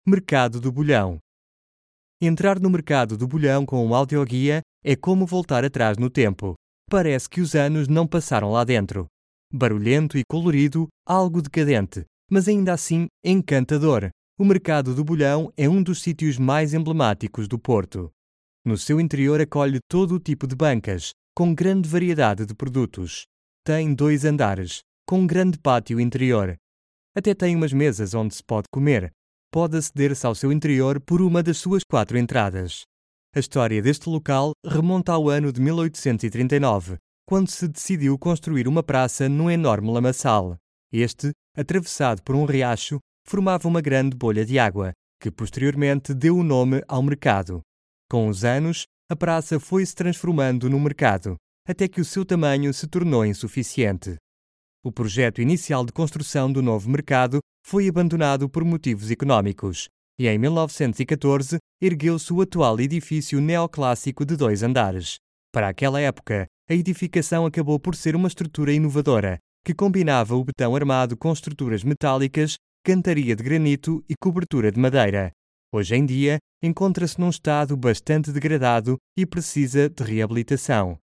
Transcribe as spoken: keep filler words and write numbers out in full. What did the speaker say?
Mercado do Bolhão. Entrar no mercado do bolhão com um audioguia é como voltar atrás no tempo. Parece que os anos não passaram lá dentro. Barulhento e colorido, algo decadente, mas ainda assim encantador. O mercado do bolhão é um dos sítios mais emblemáticos do Porto. No seu interior acolhe todo o tipo de bancas, com grande variedade de produtos. Tem dois andares, com um grande pátio interior. Até tem umas mesas onde se pode comer. Pode aceder-se ao seu interior por uma das suas quatro entradas. A história deste local remonta ao ano de mil oitocentos e trinta e nove, quando se decidiu construir uma praça num enorme lamaçal. Este, atravessado por um riacho, formava uma grande bolha de água, que posteriormente deu o nome ao mercado. Com os anos, a praça foi-se transformando num mercado, até que o seu tamanho se tornou insuficiente. O projeto inicial de construção do novo mercado foi abandonado por motivos económicos e, em mil novecentos e catorze, ergueu-se o atual edifício neoclássico de dois andares. Para aquela época, a edificação acabou por ser uma estrutura inovadora, que combinava o betão armado com estruturas metálicas, cantaria de granito e cobertura de madeira. Hoje em dia, encontra-se num estado bastante degradado e precisa de reabilitação.